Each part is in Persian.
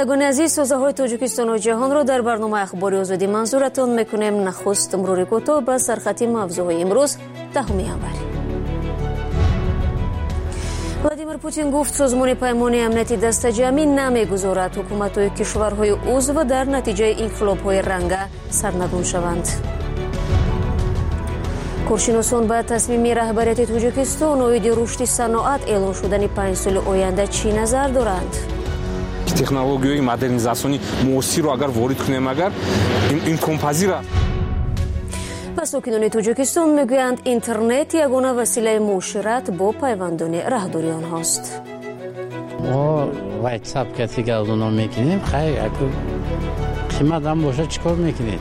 شنوندگان عزیز، سازه‌های تاجیکستان و جهان را در برنامه اخبار آزادی منظورتان میکنیم. نخست مرور کوتاه به سرخط موضوعهای امروز 10 ینور. ولادیمیر پوتین گفت سازمان پیمان امنیتی دست جمعی نمیگذارد حکومت‌های کشورهای عضو در نتیجه انقلاب‌های رنگه سرنگون شوند. کارشناسان به تصمیم رهبریت تاجیکستان اوید رشد صنعت اعلان شدن 5 سال آینده چی نظر دارند؟ технологияи модернизасиони муосирро агар ворид кунем агар имконпазир аст. و ساکنان تاجیکستان میگویند اینترنت یگانه وسیله معاشرت با پیوندان راهداری آنهاست. ما واتساپ کسی که از اونها میکنیم خیلی قیمت هم باشه چیکار میکنید؟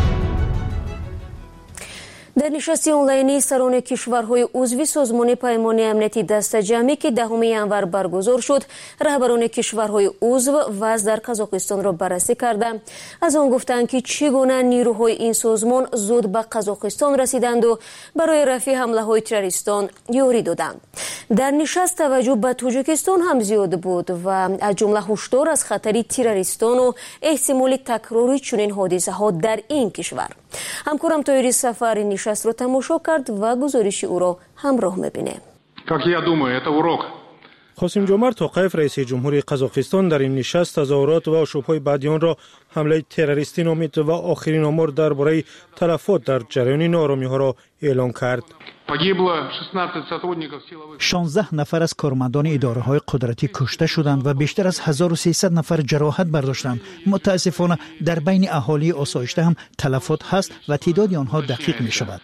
در نشست آنلاینی سران کشورهای عضو سازمان پیمان امنیتی دست جمعی که 10 ینور برگزار شد، رهبران کشورهای عضو وضع در قزاقستان را بررسی کردند. از آن گفتند که چگونه نیروهای این سازمان زود به قزاقستان رسیدند و برای رفع حمله‌های تروریستان یاری دادند. در نشست توجه به تاجیکستان هم زیاد بود و از جمله هشدار از خطر تروریستان و احتمال تکرار چنین حادثه‌ها در این کشور. همکارم طاهری سفری نشست رو تماشا کرد و گزارش او را همراه می‌بینیم. قاسم جمعت توقیف رئیس جمهوری قزاقستان در این نشست تظاهرات و آشوب‌های بعدی آن را حمله تروریستی نامید و آخرین آمار درباره تلفات در جریان ناآرامی‌ها را اعلان کرد. 16 نفر از کارمندان اداره‌های قدرتی کشته شدند و بیشتر از 1300 نفر جراحت برداشتند. متاسفانه در بین اهالی آسایشته هم تلفات هست و تعداد آنها دقیق می‌شود.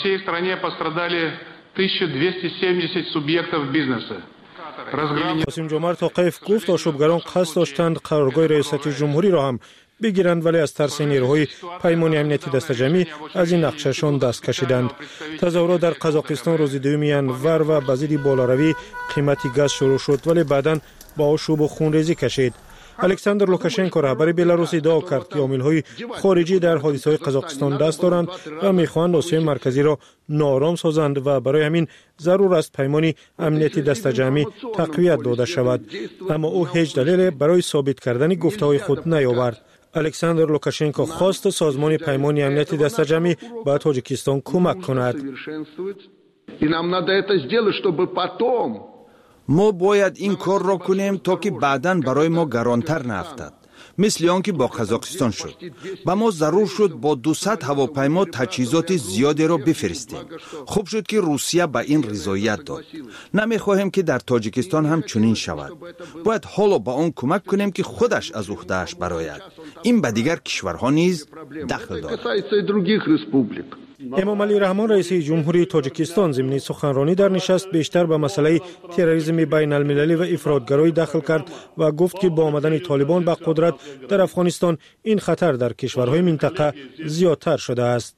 قاسم جمعت توقیف گفت آشوبگران قصد داشتند قرارگاه ریاست جمهوری را هم بگیرند، ولی از ترس نیروهای پیمان امنیتی دست جمعی از این نقشه‌شان دست کشیدند. تظاهرات در قزاقستان روز 2 ینور و به ضد بالاروی قیمت گاز شروع شد، ولی بعداً با آشوب و خونریزی کشید. الکساندر لوکاشنکو رهبر بلاروس ادعا کرد که عامل‌های خارجی در حادثه‌های قزاقستان دست دارند و می‌خواهند آسیای مرکزی را ناآرام سازند و برای همین ضرور است پیمان امنیتی دست جمعی تقویت داده شود. اما او هیچ دلیل برای ثابت کردن گفته‌های خود نیاورد. الکساندر لوکاشنکو خواست سازمان پیمان امنیتی دست جمعی به تاجیکستان کمک کند. ما باید این کار را کنیم تا که بعداً برای ما گرانتر نیفتد. مثل آنکه با قزاقستان شد. با ما ضرور شد با 200 هواپیما تجهیزات زیادی را بفرستیم. خوب شد که روسیه به این رضایت داد. نمیخواهیم که در تاجیکستان هم چنین شود. باید حالا با آن کمک کنیم که خودش از عهده‌اش برآید. این به دیگر کشورها نیز دخل دارد. امام علی رحمان رئیس جمهوری تاجیکستان ضمن سخنرانی در نشست بیشتر به مسئله تروریسم بین المللی و افراطگرایی دخل کرد و گفت که با آمدن طالبان به قدرت در افغانستان این خطر در کشورهای منطقه زیادتر شده است.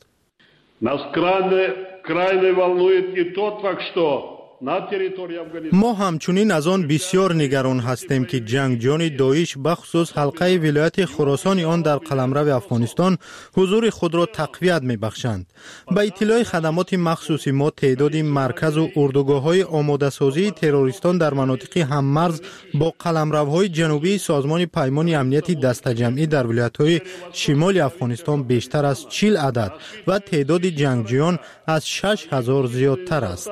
ما همچنین از آن بسیار نگران هستیم که جنگجویان داعش بخصوص حلقه ولایت خراسان آن در قلمرو افغانستان حضور خود را تقویت می‌بخشند. با اطلاع خدمات مخصوصی ما تعداد مرکز و اردوگاه‌های آماده‌سازی تروریستان در مناطق هممرز با قلمروهای جنوبی سازمان پیمان امنیتی دست جمعی در ولایت‌های شمال افغانستان بیشتر از 40 عدد و تعداد جنگجویان از 6000 زیادتر است.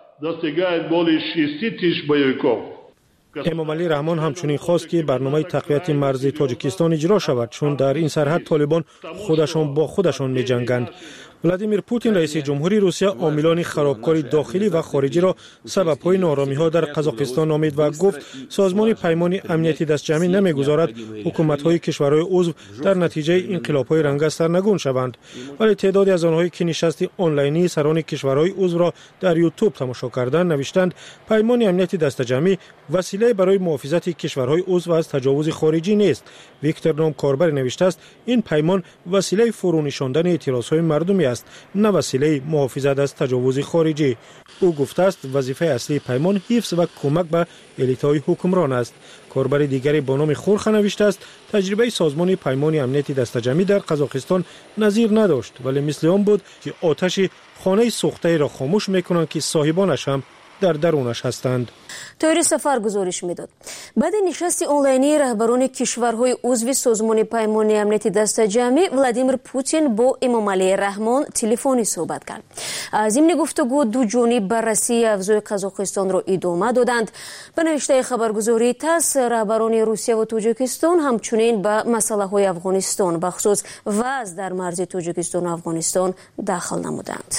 امام علی رحمان همچنین خواست که برنامه تقویت مرز تاجیکستان اجرا شود، چون در این سرحد طالبان خودشان با خودشان می جنگند. ولادیمیر پوتین رئیس جمهوری روسیه عاملان خرابکاری داخلی و خارجی را سبب‌های ناآرامی‌ها در قزاقستان نامید و گفت سازمان پیمان امنیتی دست جمعی نمی‌گذارد حکومت‌های کشورهای عضو در نتیجه انقلاب‌های رنگه سرنگون شوند. ولی تعدادی از آنهایی که نشست آنلاینی سران کشورهای عضو را در یوتیوب تماشا کردند نوشتند پیمان امنیتی دست جمعی وسیله برای محافظت کشورهای عضو از تجاوز خارجی نیست. ویکتور نام کاربر نوشته است این پیمان وسیله فرونشاندن اعتراض‌های مردمی است، نه وسیله محافظت از تجاوز خارجی. او گفته است وظیفه اصلی پیمان حفظ و کمک به الیت‌های حکمران است. کاربر دیگری با نام خورخ نوشته است تجربه سازمان پیمان امنیتی دست جمعی در قزاقستان نظیر نداشت، ولی مثل آن بود که آتش خانه سوخته را خاموش میکنند که صاحبانش هم در درونش هستند. طاهر سفر گزارش میداد. بعد نشست آنلاینی رهبران کشورهای عضو سازمان پیمان امنیتی دسته‌جمعی ولادیمیر پوتین با امامعلی رحمان تلفنی صحبت کرد. از این گفتگو دو جانب بررسی اوضاع قزاقستان را ادامه دادند. به نوشته خبرگزاری تاس رهبران روسیه و تاجیکستان همچنین به مسائل افغانستان بخصوص وضع در مرز تاجیکستان و افغانستان دخل نمودند.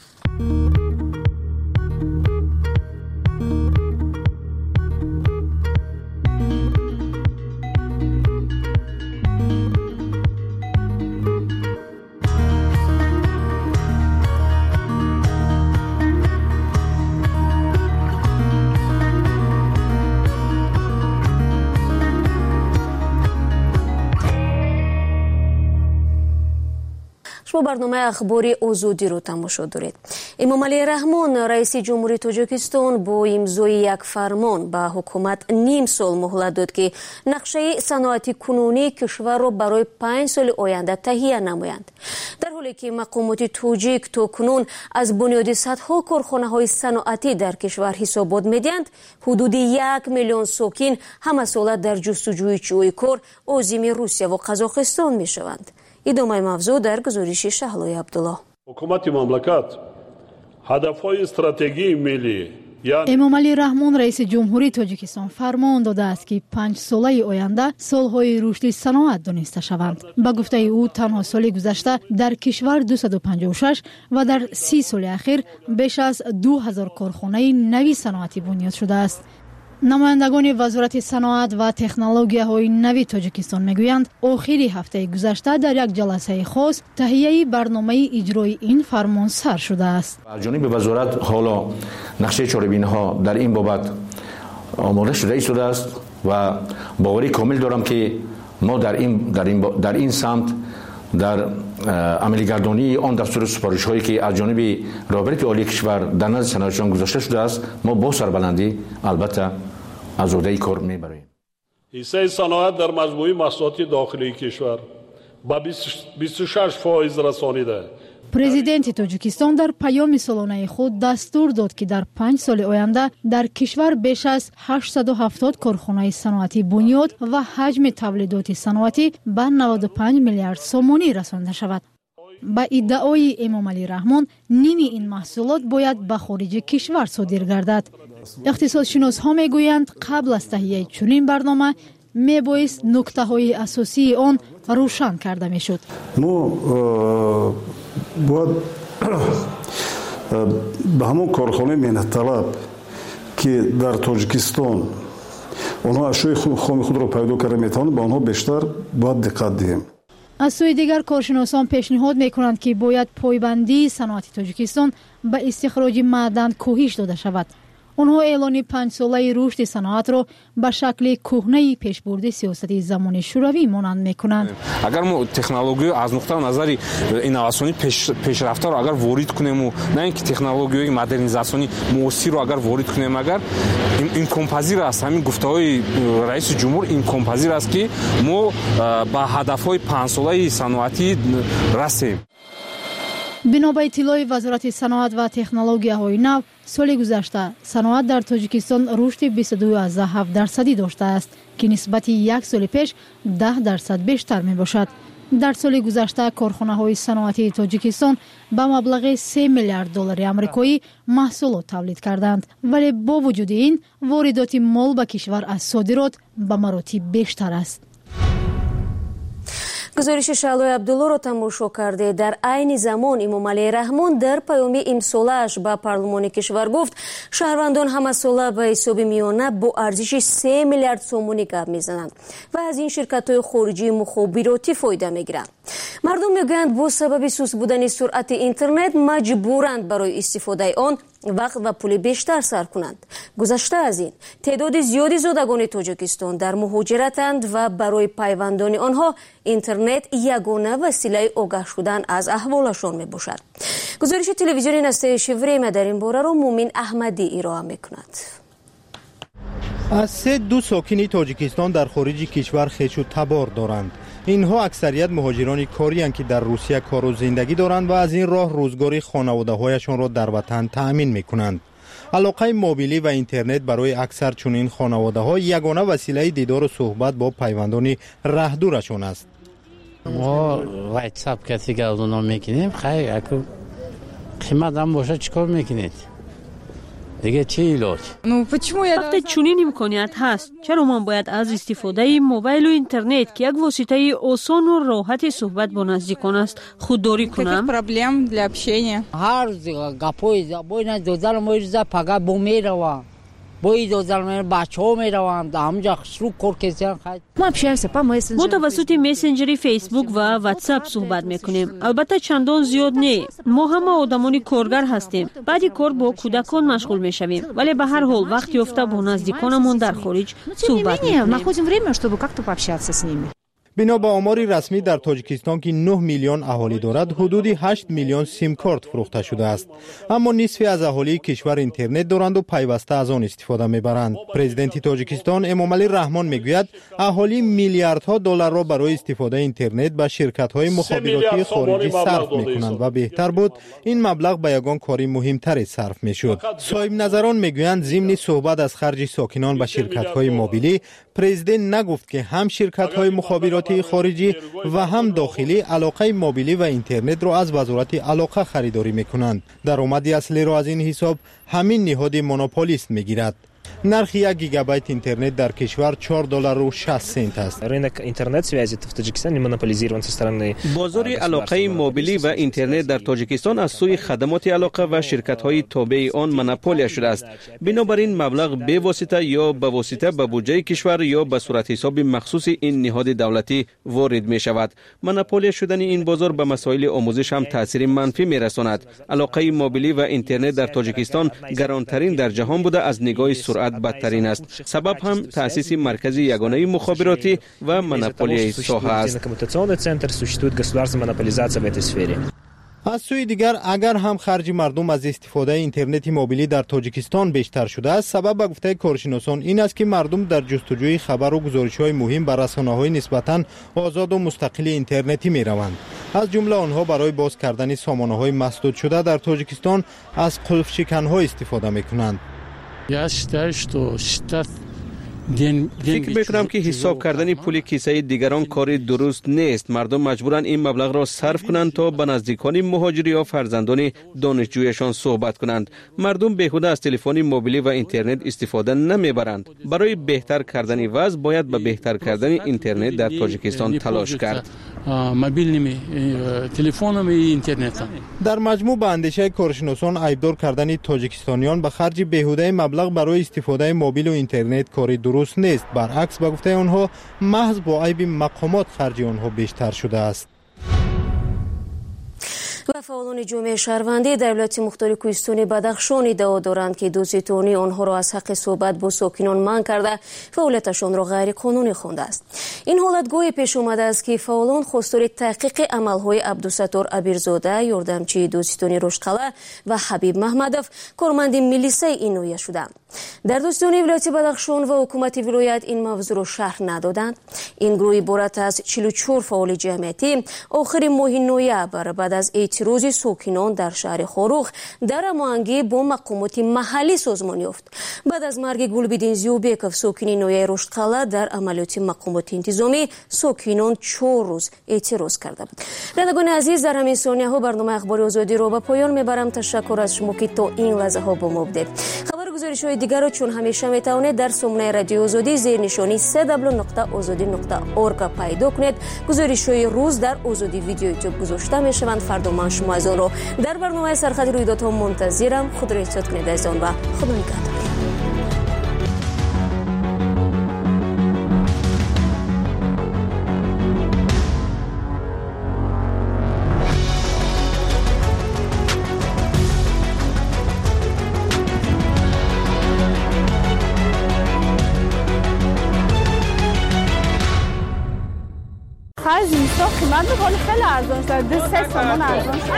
شما برنامه اخباری آزادی رو تماشا دارید. امامعلی رحمان رئیس جمهوری تاجیکستان با امضای یک فرمان به حکومت نیم سال مهلت داد که نقشه صنعتی کنونی کشور را برای 5 سال آینده تهیه نمایند. در حالی که مقامات تاجیک تاکنون از بنیاد صدها کارخانه‌های صنعتی در کشور حسابات می‌دهند، حدود 1 میلیون ساکن همه ساله در جستجوی جای کار عازم روسیه و قزاقستان می‌شوند. ادامه موضوع در گزارش شهلای عبدالله. حکومت مملکت هدف‌های استراتژی ملی امامعلی رحمان رئیس جمهوری تاجیکستان فرمان داده است که 5 ساله آینده سالهای رشد صنعت دانسته شوند. با گفته او تنها سال گذشته در کشور 256 و در 30 سال اخیر بیش از 2000 کارخانه نوی صنعتی بنیاد شده است. نمایندگان وزارت صنعت و تکنولوژی‌های نوی تاجیکستان میگویند آخری هفته گذشته در یک جلسه خاص تهیه برنامه اجرای این فرمان سر شده است. از جانب وزارت حالا نقشه چاره‌بینی‌ها در این بابت آماده شده است و باوری کامل دارم که ما در این سمت در عملی‌گردانی آن دستور سفارش‌هایی که از جانب رهبری عالی کشور در نزد صنعتیان گذاشته شده است، ما با سربلندی البته از عهده کار می‌بریم. حصه صنعت در مجموع محصولات داخلی کشور با 26% رسانیده. پرزیدنت تاجیکستان در پیام سالانه خود دستور داد که در 5 سال آینده در کشور بیش از 870 کارخانه صنعتی بنیاد و حجم تولیدات صنعتی به 95 میلیارد سومانی رسانده شود. با ادعای امامعلی رحمان نیمی این محصولات باید به خارج کشور صادر گردد. اقتصادشناس‌ها میگویند قبل از تهیه چنین برنامه میبایست نکته‌های اساسی آن روشن کرده میشد. باید به همون کارخانه مهنت طلب که در تاجیکستان آنها اشیاء خام خود را پیدا کرده میتوانند به آنها بیشتر باید دقت دهیم. از سوی دیگر کارشناسان پیشنهاد میکنند که باید پایبندی صنعت تاجیکستان به استخراج معدن کاهش داده شود. آنها اعلان 5 ساله رشد صنعت را به شکل کهنه پیشبرد سیاست زمان شوروی مانند میکنند. اگر ما تکنولوژی از نقطه نظر اینواسیونی پیشرفته را اگر وارد کنیم و نه اینکه تکنولوژی مدرنیزاسیونی موثر را اگر وارد کنیم، اگر این کمپازیر است، همین گفته‌های رئیس جمهور این کمپازیر است که ما به هدف‌های 5 ساله صنعتی رسیم. بنا به اطلاع وزارت صنعت و تکنولوژی‌های نو، سال گذشته صنعت در تاجیکستان رشد 22.7% داشته است که نسبت یک سال پیش 10% بیشتر می باشد. در سال گذشته کارخانه‌های صنعتی تاجیکستان به مبلغ 3 میلیارد دلار آمریکایی محصولات تولید کردند، ولی با وجود این واردات مال به کشور از صادرات به مراتب بیشتر است. گزارش شهلای عبدالله را تماشا کرده. در عین زمان امامعلی رحمان در پیام امسالش به پارلمان کشور گفت شهروندان همه ساله به حساب میانه با ارزش 3 میلیارد سومانی گپ میزنند و از این شرکت‌های خارجی مخابراتی فایده میگیرند. مردم میگویند با سبب سوس بودن سرعت اینترنت مجبورند برای استفاده آن وقت و پول بیشتر صرف کنند. گذشته از این تعداد زیادی زادگان تاجیکستان در مهاجرتند و برای پیوندان آنها اینترنت یگانه وسیله آگاه شدن از احوالشان می باشد. گزارش تلویزیون نسته شوریم در این باره را مومن احمدی ارائه می کند. از 3 ساکن تاجیکستان در خارج کشور خویش و تبار دارند. اینها اکثریت مهاجران کاری هستند که در روسیه کار و زندگی دارند و از این راه روزگاری خانواده‌هایشان را در وطن تأمین می‌کنند. علاقه موبیلی و اینترنت برای اکثر چنین خانواده‌ها یگانه وسیله دیدار و صحبت با پیوندان رهدورشون است. ما واتساپ کسی که از اونا میکنیم خیلی اگه قیمت هم باشه چیکار میکنید؟ دیگه چی علاج؟ وقتی چنین امکانیت هست چرا من باید از استفاده موبایل و اینترنت که یک واسطه آسان و راحت صحبت با نزدیکان است خودداری کنم؟ هر گپوی باید دوزار مویزا پگا بومیروا باید دوزار من بچه‌ها میروند همونجا شروع کار کردن. ما توسط مسنجر فیسبوک و واتساپ صحبت میکنیم. البته چندان زیاد نه. ما همه آدمان کارگر هستیم. بعد کار با کودکان مشغول میشویم. ولی به هر حال وقتی افته با نزدیکانمون در خارج صحبت میکنیم. بنا به آمار رسمی در تاجیکستان که 9 میلیون اهالی دارد حدود 8 میلیون سیم کارت فروخته شده است، اما نصف از اهالی کشور اینترنت دارند و پیوسته از آن استفاده میبرند. پرزیدنت تاجیکستان امامعلی رحمان میگوید اهالی میلیاردها دلار را برای استفاده اینترنت به شرکت‌های مخابراتی خارجی صرف میکنند و بهتر بود این مبلغ به یگان کاری مهمتر صرف میشد. صاحب نظران میگویند ضمن صحبت از خرج ساکنان به شرکت‌های موبیلی، پرزیدنت نگفت که هم شرکت‌های مخابراتی خارجی و هم داخلی علاقه موبیلی و اینترنت را از وزارت علاقه خریداری میکنند. درآمد اصلی را از این حساب همین نهاد مونوپولیست میگیرد. نرخ 1 گیگابایت اینترنت در کشور $4.60 است. رынок интернет-связи в Таджикистане монополизирован со стороны. بازار علاقه موبیلی و اینترنت در تاجیکستان از سوی خدمات علاقه و شرکت‌های تابع آن مونوپولیا شده است. بنابراین مبلغ به واسطه یا به واسطه به بودجه کشور یا به صورت حساب مخصوص این نهاد دولتی وارد می شود. مونوپولیا شدن این بازار به مسائل آموزش هم تاثیر منفی می رساند. علاقه موبیلی و اینترنت در تاجیکستان گرانترین در جهان بوده از نگاه سرعت بدترین است. سبب هم تأسیس مرکز یگانه مخابراتی و مونوپولی ساحه است. از سوی دیگر اگر هم خرج مردم از استفاده اینترنت موبیلی در تاجیکستان بیشتر شده است، سبب به گفته کارشناسان این است که مردم در جستجوی خبر و گزارش‌های مهم بر رسانه‌های نسبتاً آزاد و مستقل اینترنتی می‌روند. از جمله آنها برای باز کردن سامانه‌های مسدود شده در تاجیکستان از قلف شکن‌ها استفاده می‌کنند. فکر میکنم که حساب کردن پول کیسه دیگران کار درست نیست. مردم مجبورن این مبلغ را صرف کنند تا به نزدیکان مهاجری یا فرزندان دانشجویشان صحبت کنند. مردم بیهوده از تلفن موبیلی و اینترنت استفاده نمیبرند. برای بهتر کردن وضع باید به بهتر کردن اینترنت در تاجیکستان تلاش کرد. در مجموع به اندیشه کارشناسان عیبدار کردن تاجیکستانیان به خرج بیهوده مبلغ برای استفاده موبیل و اینترنت کاری درست نیست. برعکس به گفته آنها محض با عیب مقامات خرج آنها بیشتر شده است. و فعالان جامعه شهروندی در ولایت مختار کوهستان بدخشان ادعا دارند که دوزیتونی آنها را از حق صحبت با ساکنان منع کرده فعالیتشان را غیر قانونی خوانده است. این حالت گاهی پیش آمده است که فعالان خواستار تحقیق عملهای عبدالستار ابیرزاده، یاردمچی دوزیتونی رشدقلعه و حبیب محمدوف، کارمند میلیسه این نوعیه شدند. در دوزیتونی ولایت بدخشان و حکومت ولایت این موضوع را شرح ندادند. این گروه عبارت از 44 فعال جمعیتی آخر ماه نویبر بعد از اعتراض ساکنان در شهر خاروخ در هماهنگی با مقامات محلی سازمان یافت. بعد از مرگ گلبدین زیوبکov ساکن نویه رشدقلعه در عملیات مقامات انتظامی، ساکنان 4 روز اعتراض کرده بود. رادگان عزیز، در همین ثانیه ها برنامه اخبار آزادی را به پایان میبرم. تشکر از شما که تا این لحظه ها با ما بودید. خبر گزارش های دیگر را چون همیشه میتوانید در سامانه رادیو آزادی زیر نشانی www.azadi.org پیدا کنید. گزارش های روز در آزادی ویدیو یوتیوب گذاشته میشوند. فردا من شما از آن را در برنامه سرخط رویدادها منتظرم. خود را احتیاط کنید از آن و خدا نگهدار. خیلی ارزان شده، 3 سامان ارزان شده.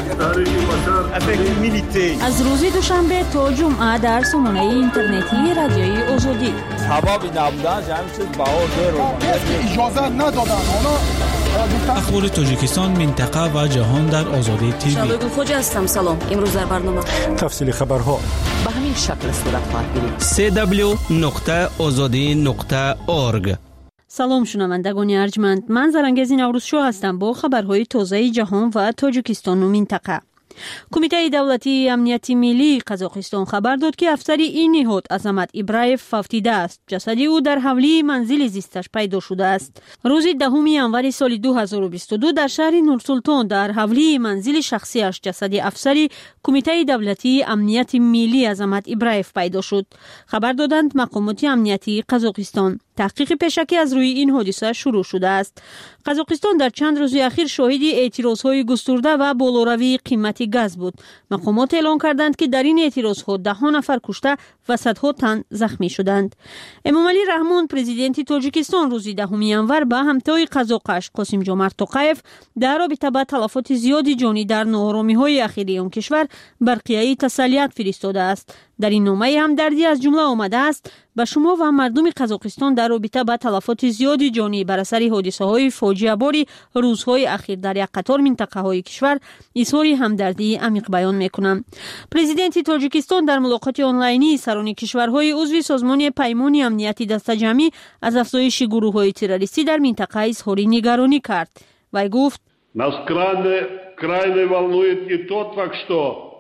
از روز دوشنبه تا جمعه در سامانه اینترنتی رادیوی آزادی. سببی نبودن جمعی چیز بهار داره. اجازه ندادن اونا اخبار تاجیکستان، منطقه و جهان در آزادی تیوی. شادو خوجا هستم. سلام. امروز در برنامه تفصیل خبرها به همین شکل صورت خواهد گرفت. www.azadi.org. سلام شنوندگان ارجمند، من زرنگزی نوروزشو هستم با خبرهای تازه جهان و تاجیکستان و منطقه. کمیته دولتی امنیتی ملی قزاقستان خبر داد که افسری این نهاد عظمت ابراهیف فوتیده است. جسد او در حولی منزل زیستش پیدا شده است. روز 10 ینور سال 2022 در شهر نورسلطان در حولی منزل شخصیش جسد افسری کمیته دولتی امنیتی ملی عظمت ابراهیف پیدا شد. خبر دادند مقامات امنیتی قزاقستان. تحقیق پیشکی از روی این حادثه شروع شده است. قزاقستان در چند روز اخیر شاهد اعتراضهای گسترده و بالاروی قیمت گاز بود. مقامات اعلام کردند که در این اعتراضها 10 نفر کشته و صدها تن زخمی شدند. امامعلی رحمان پرزیدنت تاجیکستان روز 10 ینور به همتای قزاقش قاسم جمعت توقیف در رابطه با تلفات زیادی جانی در ناآرامی‌های اخیری آن کشور برقیه تسلیت فرستاده است. در این نامه همدردی از جمله آمده است: به شما و مردم قزاقستان در رابطه با تلفات زیادی جانی بر اثر حادثه‌های فاجعه بار روزهای اخیر در یک قطار منطقه‌های کشور اظهار همدردی عمیق بیان می‌کنم. پرزیدنت تاجیکستان در ملاقات آنلاینی سران کشورهای عضو سازمان پیمان امنیتی دسته‌جمعی از افزایش گروه‌های تروریستی در منطقه اظهار نگرانی کرد. وی گفت: Нас крайне волнует и тот факт, что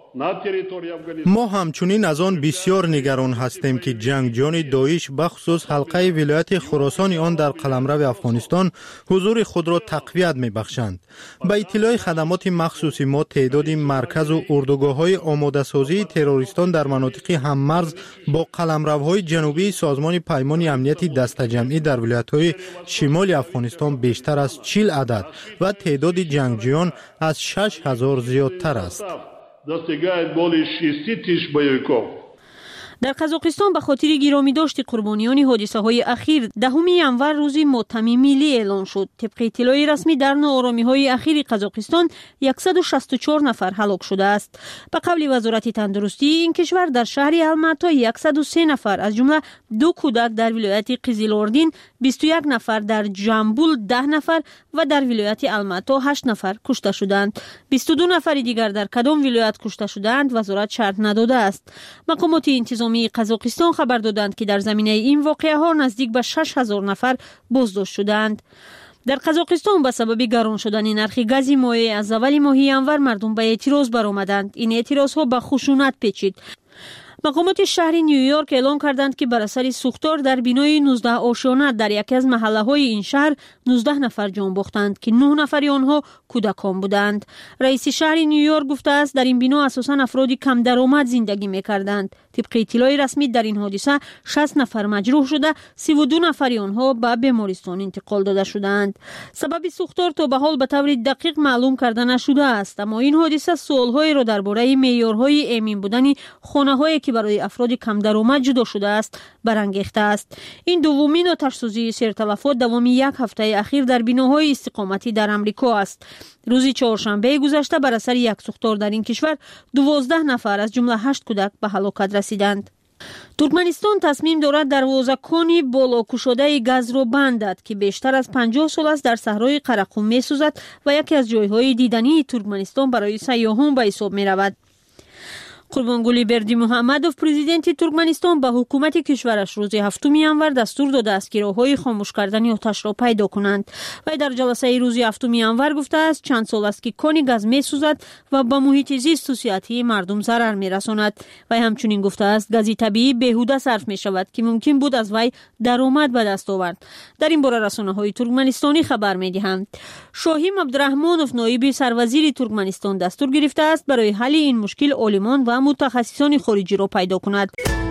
ما همچنین از آن بسیار نگران هستیم که جنگجویان داعش بخصوص حلقه ولایت خراسان آن در قلمرو افغانستان حضور خود را تقویت می‌بخشند. با اطلاع خدمات مخصوص ما تعداد مرکز و اردوگاه‌های آماده‌سازی تروریستان در مناطق هممرز با قلمروهای جنوبی سازمان پیمان امنیتی دسته‌جمعی در ولایت‌های شمال افغانستان بیشتر از 40 عدد و تعداد جنگجویان از 6000 زیادتر است. достигает более 6000 боевиков. در قزاقستان به خاطر گرامی داشت قربانیان حادثه های اخیر 10 ینور روز ماتم ملی اعلان شد. طبق اطلاع رسمی در ناآرامی های اخیر قزاقستان 164 نفر هلاک شده است. به قول وزارت تندرستی این کشور در شهر الماتا 103 نفر از جمله 2 کودک در ولایت قزیلاردین، 21 نفر در جامبول، 10 نفر و در ولایت الماتا 8 نفر کشته شدند. 22 نفر دیگر در کدام ولایت کشته شدند وزارت شرح نداده است. مقامات انتظامی قزاقستان خبر دادند که در زمینه این واقعه ها نزدیک به 6000 نفر بازداشت شدند. در قزاقستان به سبب گران شدن نرخ گاز مایع از اول ماه ینور مردم به اعتراض برآمدند. این اعتراض ها به خشونت پیچید. مقامات شهر نیویورک اعلام کردند که بر اثر سوختار در بینای 19 آشیانه در یکی از محله‌های این شهر 19 نفر جان باختند که 9 نفر آنها کودکان بودند. رئیس شهر نیویورک گفته است در این بنا اساساً افراد کم درآمد زندگی می‌کردند. طبق اطلاع رسمی در این حادثه 60 نفر مجروح شده، 32 نفر آنها به بیمارستان انتقال داده شدند. سبب سوختار تا به حال به طور دقیق معلوم کرده نشده است، اما این حادثه سوال‌هایی را درباره معیارهای امن بودن خانه‌هایی که برای افراد کم درآمد جدا شده است برانگیخته است. این دومین آتش‌سوزی سرتلفات دوام یک هفته اخیر در بناهای استقامتی در امریکا است. روز چهارشنبه گذشته بر اثر یک سوختار در این کشور 12 نفر از جمله 8 کودک به هلاکت رسیدند. ترکمنستان تصمیم دارد دروازه‌کان بالا گشاده گاز را بندد که بیشتر از 50 سال است در صحرای قراقوم می‌سوزد و یکی از جایهای دیدنی ترکمنستان برای سیاحان به حساب می‌رود. قربانگلی بردی محمدوف پرزیدنت ترکمنستان به حکومت کشورش روز 7 ینور دستور داده است که راه‌های خاموش کردن آتش را پیدا کنند. و در جلسه روز 7 ینور گفته است چند سال است که کان گاز می‌سوزد و به محیط زیست و صحتی مردم ضرر می‌رساند. و همچنین گفته است گاز طبیعی بیهوده صرف می‌شود که ممکن بود از وی درآمد به دست آورد. در این باره رسانه‌های ترکمنستانی خبر می‌دهند. شاهیم عبدالرحمانوف نایب سروزیر ترکمنستان دستور گرفته است برای حل این مشکل عالمان و متخصصان خارجی را پیدا کند.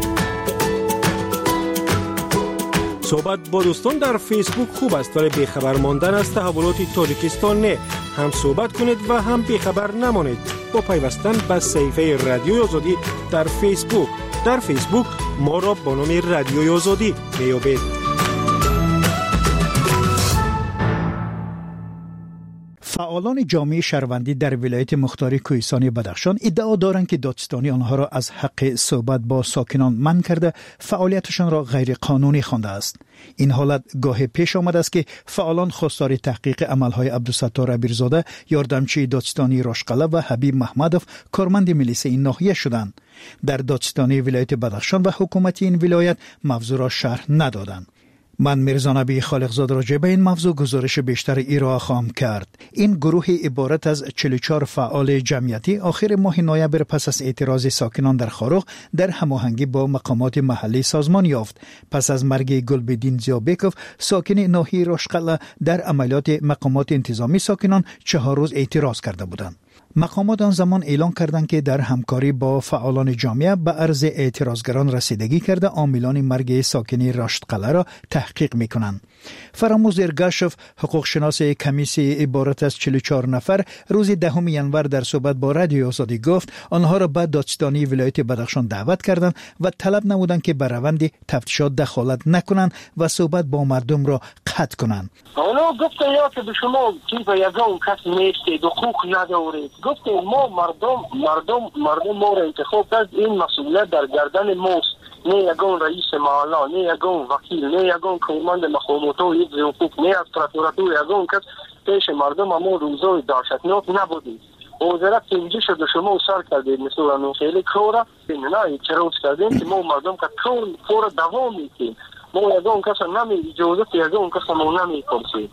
صحبت با دوستان در فیسبوک خوب است ولی بیخبر ماندن از تحولات تاجیکستان نه. هم صحبت کنید و هم بیخبر نمانید با پیوستن به صفحه رادیوی آزادی در فیسبوک. در فیسبوک ما را با نام رادیوی آزادی میابید. فعالان جامعه شهروندی در ولایت مختار کوهستانی بدخشان ادعا دارند که دادستانی آنها را از حق صحبت با ساکنان منع کرده فعالیتشان را غیر قانونی خوانده است. این حالت گاه پیش آمده است که فعالان خواستار تحقیق عملهای عبدالستار امیرزاده یاردمچی دادستانی راشقله و حبیب محمدوف کارمند میلیس این ناحیه شدند. در دادستانی ولایت بدخشان و حکومت این ولایت موضوع را شرح ندادند. من میرزا نبی خالقزاد راجع به این موضوع گزارش بیشتر ارائه خواهم کرد. این گروه عبارت از 44 فعال جمعیتی آخر ماه نوامبر پس از اعتراض ساکنان در خاروق در هماهنگی با مقامات محلی سازمان یافت. پس از مرگ گلبدین زیابکوف ساکن ناحیه راشقله در عملیات مقامات انتظامی ساکنان 4 روز اعتراض کرده بودند. مقامات آن زمان اعلان کردند که در همکاری با فعالان جامعه به عرض اعتراضگران رسیدگی کرده عاملان مرگ ساکنی راشقله را تحقیق می‌کنند. فراموز ارگاشوف حقوق شناس کمیسی عبارت از 44 نفر روز 10 ینور در صحبت با رادیو آزادی گفت آنها را به دادستانی ولایت بدخشان دعوت کردند و طلب نمودند که به روند تفتیشات دخالت نکنند و صحبت با مردم را قطع کنند. اونا گفتن یا که به شما کی به یگان کس نیستید حقوق ندارید. گفتیم ما مردم ما را انتخاب کرد این مسئولیت در گردن ماست. نه یگان رئیس محله نه یگان وکیل نه یگان کارمند مقامات و حفظ حقوق نه از پرокуратور یگان کس پیش مردم ما روزای دهشتناک نبودیم. وزارت اینجا شده شما سر کردید مثلا خیلی کورا نه اعتراض کردیم که ما مردم که کور دوام میکنیم ما یگان کس نمی اجازه یگان کس ما نمیکنیم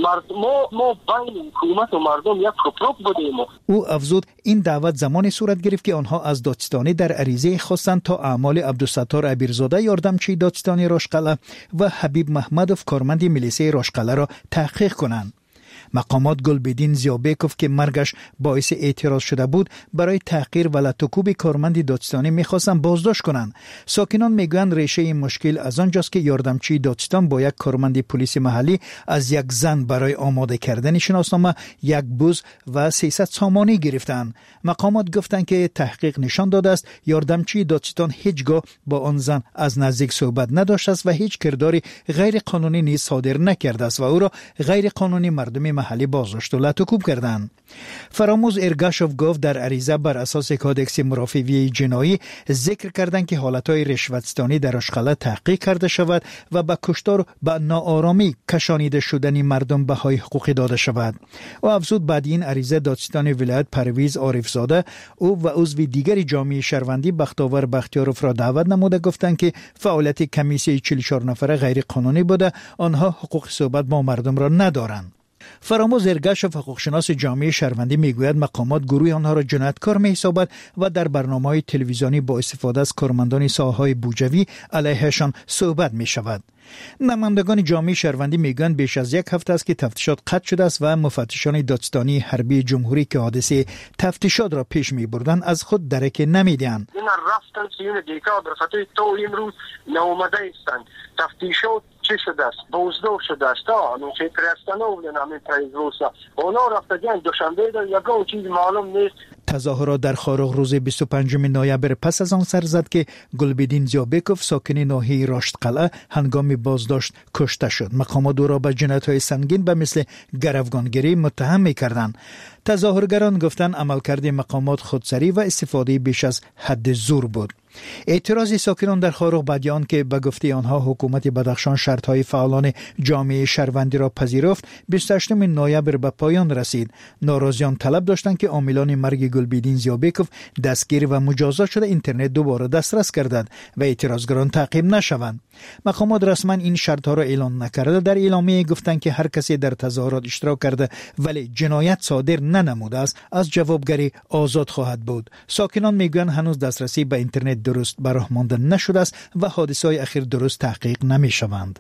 ما بین حکومت و مردم یک کپروک بودیم. او افزود این دعوت زمان صورت گرفت که آنها از دادستانی در عریضه خواستند تا اعمال عبدالستار امیرزاده یاردمچی دادستانی راشقله و حبیب محمدوف کارمند میلیسه راشقله را تحقیق کنند. مقامات گلبدین زیابکوف که مرگش باعث اعتراض شده بود برای تحقیر و لطوکوب کارمند دادستانی می‌خواستند بازداشت کنند. ساکنان میگویند ریشه این مشکل از آنجاست که یاردمچی دادستان با یک کارمند پلیس محلی از یک زن برای آماده کردن شناسنامه یک بوز و 300 سامانی گرفتند. مقامات گفتند که تحقیق نشان داده است یاردمچی دادستان هیچگاه با آن زن از نزدیک صحبت نداشته است و هیچ کرداری غیر قانونی نیز صادر نکرده است و او را غیر قانونی مردم محلی بازداشت و لطوکوب کردند. فراموز ارگاشوف گفت در عریضه بر اساس کادکس مرافعی جنایی ذکر کردند که حالتهای رشوتستانی در راشقله تحقیق کرده شود و به کشتار به ناآرامی کشانیده شدن مردم بهای حقوقی داده شود. و افزود بعد این عریضه دادستان ولایت پرویز عارفزاده او و عضو دیگر جامعه شهروندی بختیار بختیاروف را دعوت نموده گفتند که فعالیت کمیسیون 44 نفره غیر قانونی بوده آنها حقوق صحبت با مردم را ندارند. فراموز ارگاشوف حقوق شناس جامعه شهروندی میگوید مقامات گروه آنها را جنایتکار میحسابد و در برنامه‌های تلویزیونی با استفاده از کارمندان ساحه‌های بوجوی علیهشان صحبت میشود. نمایندگان جامعه شهروندی میگویند بیش از یک هفته است که تفتیشات قطع شده است و مفتشان دادستانی حربی جمهوری که حادثه تفتیشات را پیش میبردند از خود درک نمیدهند. این رفتن سیون دیگه در خطای تو امروز ناآمده هستند. تفتیشات چه شده است؟ بازداشت شده است. چه پرستانو بودن همین پریزروسا. اونا رفتگن دوشنبه در یگان چیز معلوم نیست. تظاهرات در خاروق روز 25 نوامبر پس از آن سر زد که گلبدین زیابکوف ساکن ناحیه راشقله هنگام بازداشت کشته شد. مقامات او را به جنایت‌های سنگین به مثل گروگانگیری متهم می‌کردند. تظاهرگران گفتند عملکرد مقامات خودسری و استفاده بیش از حد زور بود. اعتراض ساکنان در خاروق بعد آن که به گفته آنها حکومت بدخشان شرطهای فعالان جامعه شهروندی را پذیرفت 28 نوامبر به پایان رسید. ناراضیان طلب داشتند که عاملان مرگ گلبدین زیابکوف دستگیر و مجازات شده اینترنت دوباره دسترس گردد و اعتراضگران تعقیب نشوند. مقامات رسما این شرطها را اعلان نکرده. در اعلامیه گفتند که هر کسی در تظاهرات اشتراک کرده ولی جنایت صادر ننموده است از جوابگری آزاد خواهد بود. ساکنان میگویند هنوز دسترسی به اینترنت درست به راه مانده نشده است و حادثه‌های اخیر درست تحقیق نمی‌شوند.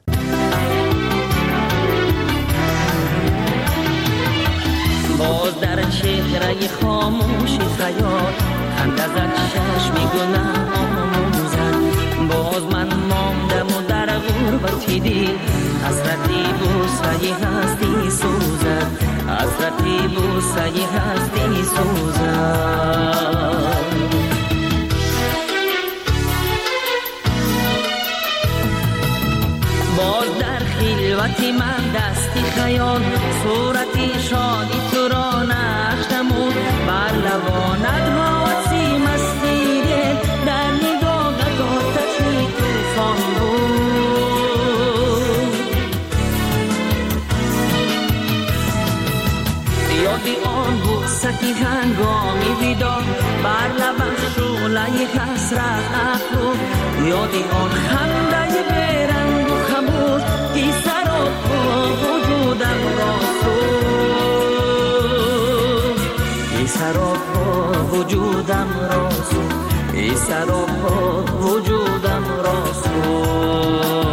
باز در چهره خاموش خیال خنده زد چشم گناه آموزد باز من ماندم و در غربتی دل حسرتی بوسه هستی سوزد حسرتی بوسه هستی سوزد باز در خلوت من دستی خیال صورتی شادی تو را یادی آن بوسه هنگامی ویدار بر لبم شعله حسرت افروخت یادی آن خنده بیرنگ و خموش ای سراپا وجودم را سوخت ای سراپا وجودم را سوخت ای سراپا وجودم را سوخت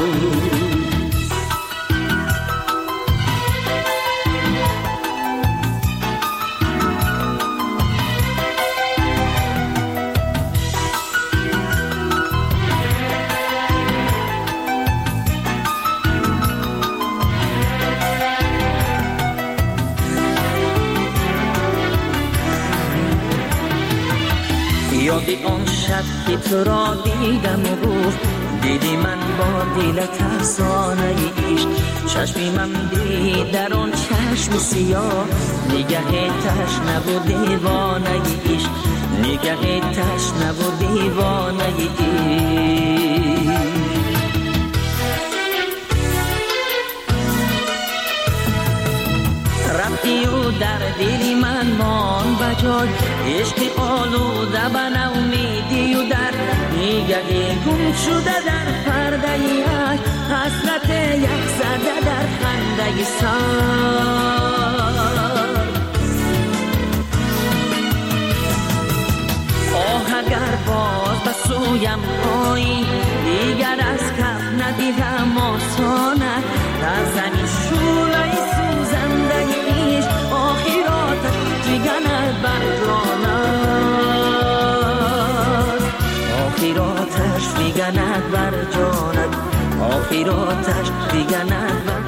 یادی آن شب که تو را دیدم و گفت دیدی من با دل ترسانه عشق چشمی من دید در آن چشم سیاه نگه تشنه و دیوانه عشق نگه تشنه و دیوانه عشق رفتی و در دلی من مان بجای عشق آلوده به نومیدی و در نگه گم شده در پرده یک حسرت یک زده در خنده سر آه اگر باز به سویم آیی دیگر از کف ندیدم آسانه در زمین شوله سوزنده ایش آخرات دیگرد بر جانت آخراتش دیگرد بر جانت آخراتش دیگرد بر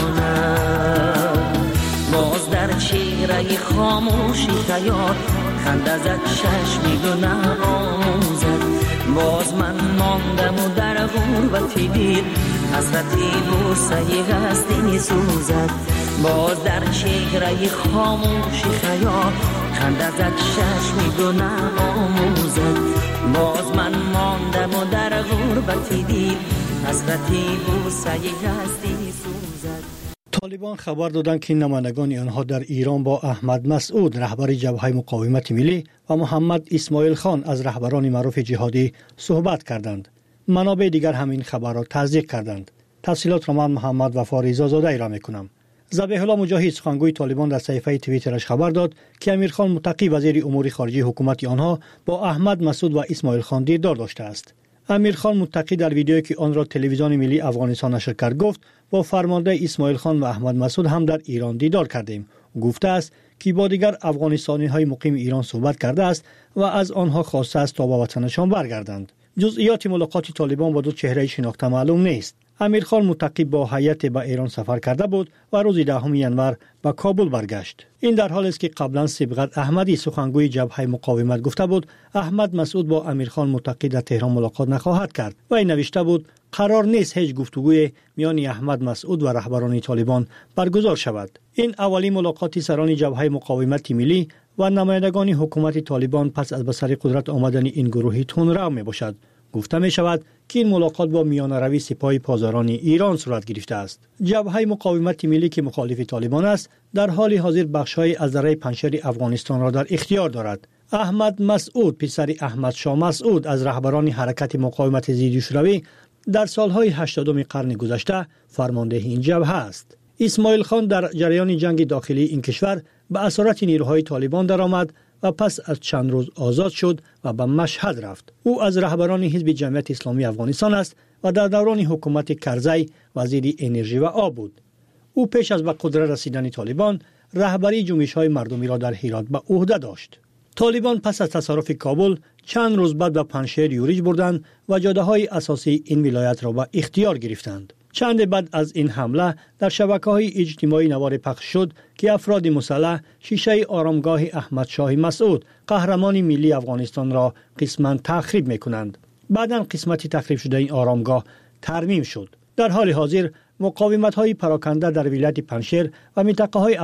جانت باز در چهره خاموشی خیال خنده زد چشمی گناه آموزد باز من ماندم و در غربتی دل حسرتی بوسه هستی سوزد باز در چهره خاموشی خیال خنده زد چشمی گناه آموزد باز من ماندم و در غربتی دل حسرتی بوسه هستی سوزد. طالبان خبر دادند که نمایندگان آنها در ایران با احمد مسعود رهبر جبهه مقاومت ملی و محمد اسماعیل خان از رهبران معروف جهادی صحبت کردند. منابع دیگر همین خبر را تصدیق کردند. تفصیلات را من محمد وفا رضازاده ارائه می‌کنم. ذبیح الله مجاهد سخنگوی طالبان در صفحه توییترش خبر داد که امیرخان متقی وزیر امور خارجه حکومت آنها با احمد مسعود و اسماعیل خان دیدار داشته است. امیرخان متقی در ویدیویی که آن را تلویزیون ملی افغانستان نشر کرد گفت با فرمانده اسماعیل خان و احمد مسعود هم در ایران دیدار کردیم. گفته است که با دیگر افغانستانی‌های مقیم ایران صحبت کرده است و از آنها خواسته است تا به وطنشان برگردند. جزئیات ملاقات طالبان با دو چهره شناخته معلوم نیست. امیرخان متقی با هیئت به ایران سفر کرده بود و روز 10 ینور به کابل برگشت. این در حالی است که قبلا صبغت احمدی سخنگوی جبهه مقاومت گفته بود احمد مسعود با امیرخان متقی در تهران ملاقات نخواهد کرد و این نوشته بود قرار نیست هیچ گفتگوی میان احمد مسعود و رهبران طالبان برگزار شود. این اولین ملاقات سران جبهه مقاومت ملی و نمایندگان حکومت طالبان پس از به سر قدرت آمدن این گروهی تندرو می باشد. گفته می شود که این ملاقات با میانروی سپاه پاسداران ایران صورت گرفته است. جبهه مقاومت ملی که مخالف طالبان است در حال حاضر بخش‌های از دره پنجشیر افغانستان را در اختیار دارد. احمد مسعود پسر احمد شاه مسعود از رهبران حرکت مقاومت ضد شوروی در سالهای 80 قرن گذشته فرمانده این جبهه است. اسماعیل خان در جریان جنگ داخلی این کشور به اسارت نیروهای طالبان درآمد و پس از چند روز آزاد شد و به مشهد رفت. او از رهبران حزب جمعیت اسلامی افغانستان است و در دوران حکومت کرزی وزیر انرژی و آب بود. او پیش از به قدرت رسیدن طالبان رهبری جنبش‌های مردمی را در هرات به عهده داشت. طالبان پس از تصرف کابل چند روز بعد به پنجشیر یورش بردند و جاده‌های اساسی این ولایت را به اختیار گرفتند. چند بعد از این حمله در شبکه‌های اجتماعی نوار پخش شد که افراد مسلح شیشه آرامگاه احمد شاه مسعود قهرمان ملی افغانستان را قسماً تخریب می‌کنند. بعداً قسمتی تخریب شده این آرامگاه ترمیم شد. در حال حاضر مقاومت‌های پراکنده در ولایت پنجشیر و منطقه‌های